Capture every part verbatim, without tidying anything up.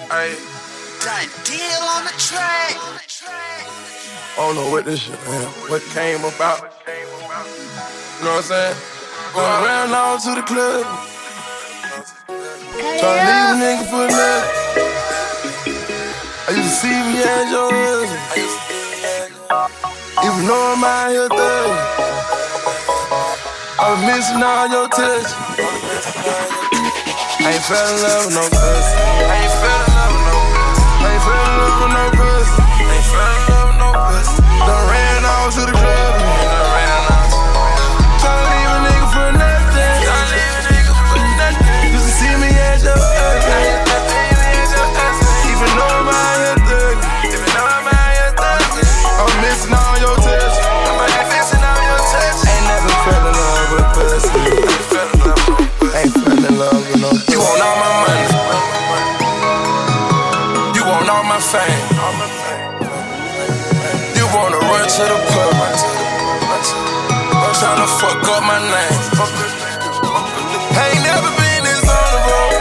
Ay. Done deal on the track. I don't know what this shit, man. What came about. You know what I'm saying? Going around all to the club. Tryna leave a nigga for another. I used to see me as your husband. Even though I'm out here thugging, I was missing all your touch. I ain't fell in love with no pussy. I ain't fell in love with no pussy. I ain't fell in love with no pussy. I ain't fell in love with no pussy. Done ran off to the club. Done ran off. Tryna leave a nigga for nothing. Tryna leave a nigga for nothing. Used to see me as your husband. Even though I'm out here thugging. Even though I'm out here thugging. I'm missing all your touch. I'm missing all your touch. Ain't never fell in love with pussy. Ain't fell in love with no pussy. Ain't fell in love with no pussy. You want all my money. You want all my fame. You wanna run to the pub. Tryna fuck up my name. I ain't never been this on the road.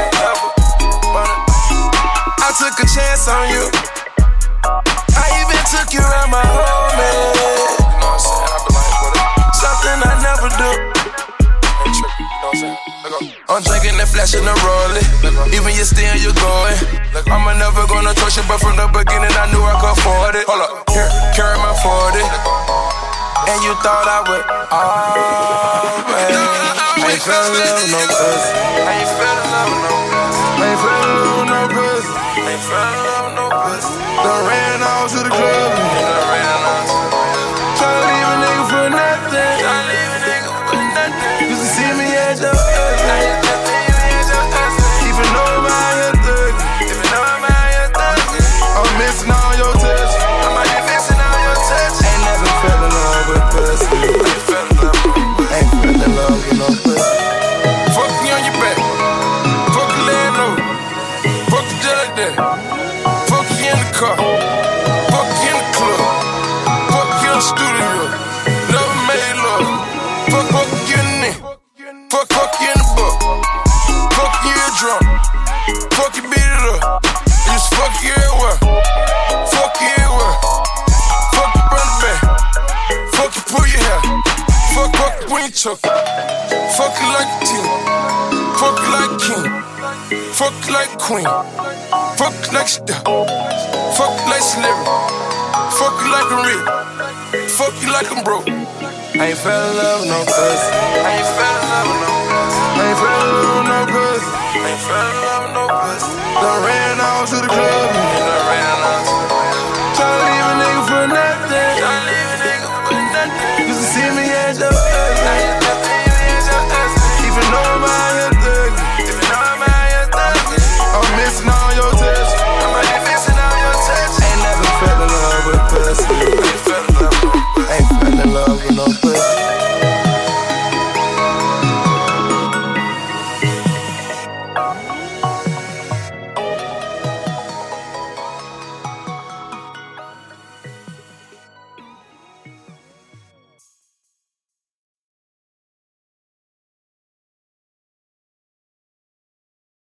I took a chance on you. I even took you around my home, man. You know what I'm saying? I be like, what? Something I never do. Ain't tripping, you know what I'm saying? I'm drinking that flash in the rollie. Even you still you going. I'm never gonna trust you, but from the beginning I knew I could afford it. Hold up, here, carry my forty. And you thought I would, oh man. I ain't fell in love with no pussy. I ain't fell in love with no pussy. I ain't fell in love with no pussy. I ain't fell in love with no pussy. Done ran off to the club. Done ran off. Tryna leave a nigga for nothing. Tryna leave a nigga for nothing. Used to see me as your husband. Even though I'm out here thugging. Even though I'm out here thugging. I'm missing all your touch. I might be missing all your touch. Ain't never fell in love with pussy. Ain't fell in love with no pussy. Ain't fell in love with no pussy. Fuck me on your back. Fuck your landlord. Fuck you just like that. Fuck you in the car. Fuck you in the club. Fuck you in the studio. Never made love. Fuck, fuck you in the knee. Fuck, fuck you in the book. Fuck you in drunk. Fuck you beat it up. Just fuck you everywhere. Fuck you everywhere. Fuck you run the back. Fuck you pull your hair. Fuck, fuck you when you choke. Fuck you like a king. Fuck you like a king. Fuck you like a queen. Fuck you like a star. Fuck you like celebrity. Fuck you like a rich. Fuck you like I'm broke. I ain't fell in love with no pussy. I ain't fell in love with no pussy. I ain't fell in love with no pussy. I ain't fell in love with no pussy. Done ran off to the club.